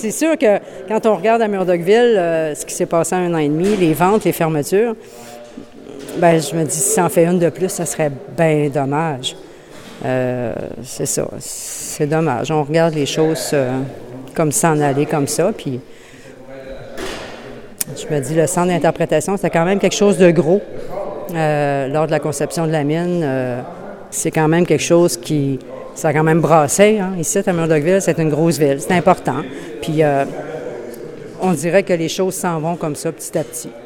c'est sûr que quand on regarde à Murdochville, ce qui s'est passé en 1 an et demi, les ventes, les fermetures, ben je me dis, si ça en fait une de plus, ça serait bien dommage. C'est ça, c'est dommage. On regarde les choses comme s'en aller comme ça, puis je me dis, le centre d'interprétation, c'est quand même quelque chose de gros. Lors de la conception de la mine, c'est quand même quelque chose qui... Ça a quand même brassé, hein. Ici, à Murdochville, c'est une grosse ville, c'est important. Puis, on dirait que les choses s'en vont comme ça, petit à petit.